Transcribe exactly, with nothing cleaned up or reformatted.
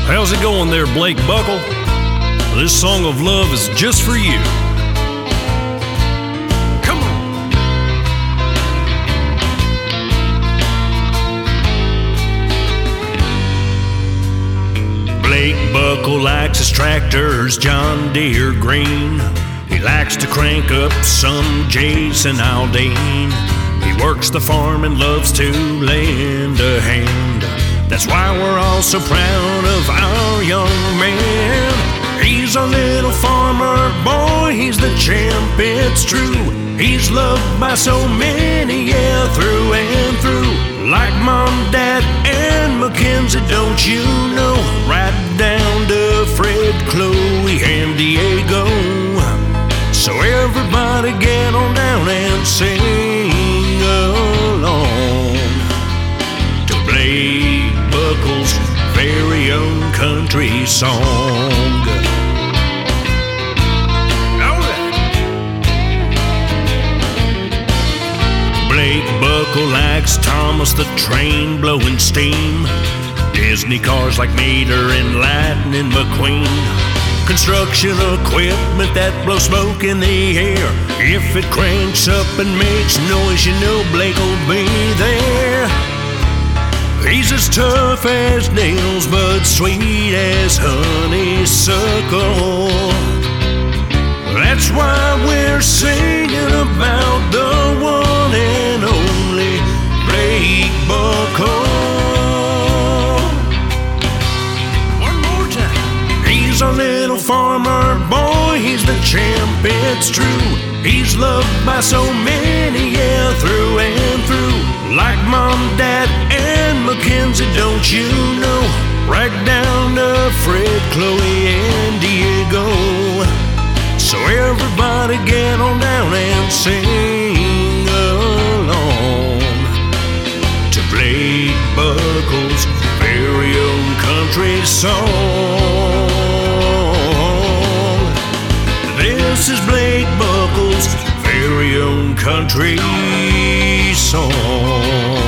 How's it going there, Blake Buckle? This song of love is just for you. Come on. Blake Buckle likes his tractors, John Deere green. He likes to crank up some Jason Aldean. He works the farm and loves to lend a hand. That's why we're all so proud of our young man. He's a little farmer boy, he's the champ, it's true. He's loved by so many, yeah, through and through. Like Mom, Dad, and Mackenzie, don't you know? Right down to Fred, Chloe, and Diego. So everybody get on down and sing along to Blake Buckle's very own country song. Blake Buckle likes Thomas the Train blowing steam, Disney cars like Mater and Lightning McQueen, construction equipment that blows smoke in the air. If it cranks up and makes noise, you know Blake will be there. He's as tough as nails, but sweet as honeysuckle. That's why we're singing about the one and only Blake Buckle. One more time. He's a little farmer boy, he's the champ, it's true. He's loved by so many, yeah, through and through. Like Mom, Dad, and Mackenzie, don't you know? Right down to Fred, Chloe, and Diego. So everybody get on down and sing along to Blake Buckle's very own country song. This is Blake Buckle's very own country song.